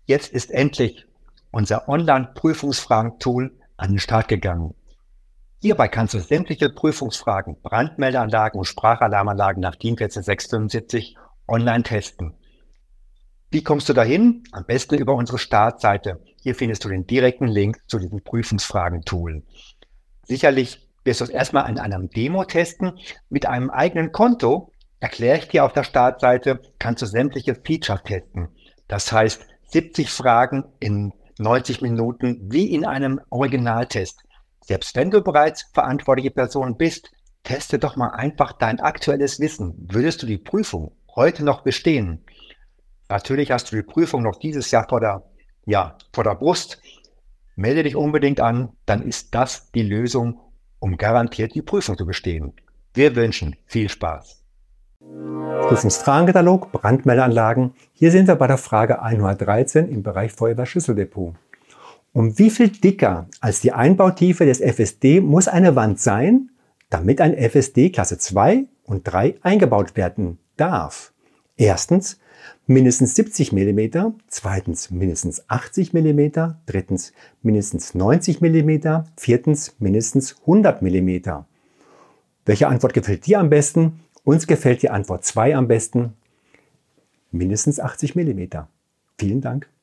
Jetzt ist endlich unser Online-Prüfungsfragen-Tool an den Start gegangen. Hierbei kannst du sämtliche Prüfungsfragen, Brandmeldeanlagen und Sprachalarmanlagen nach DIN 14675 online testen. Wie kommst du dahin? Am besten über unsere Startseite. Hier findest du den direkten Link zu diesem Prüfungsfragen-Tool. Sicherlich wirst du es erstmal in einem Demo testen. Mit einem eigenen Konto, erkläre ich dir auf der Startseite, kannst du sämtliche Features testen. Das heißt, 70 Fragen in 90 Minuten wie in einem Originaltest. Selbst wenn du bereits verantwortliche Person bist, teste doch mal einfach dein aktuelles Wissen. Würdest du die Prüfung heute noch bestehen? Natürlich hast du die Prüfung noch dieses Jahr vor der Brust. Melde dich unbedingt an, dann ist das die Lösung, um garantiert die Prüfung zu bestehen. Wir wünschen viel Spaß. Prüfungsfragenkatalog, Brandmeldeanlagen. Hier sind wir bei der Frage 113 im Bereich Feuerwehrschlüsseldepot. Um wie viel dicker als die Einbautiefe des FSD muss eine Wand sein, damit ein FSD Klasse 2 und 3 eingebaut werden darf? Erstens mindestens 70 mm, zweitens mindestens 80 mm, drittens mindestens 90 mm, viertens mindestens 100 mm. Welche Antwort gefällt dir am besten? Uns gefällt die Antwort 2 am besten, mindestens 80 mm. Vielen Dank.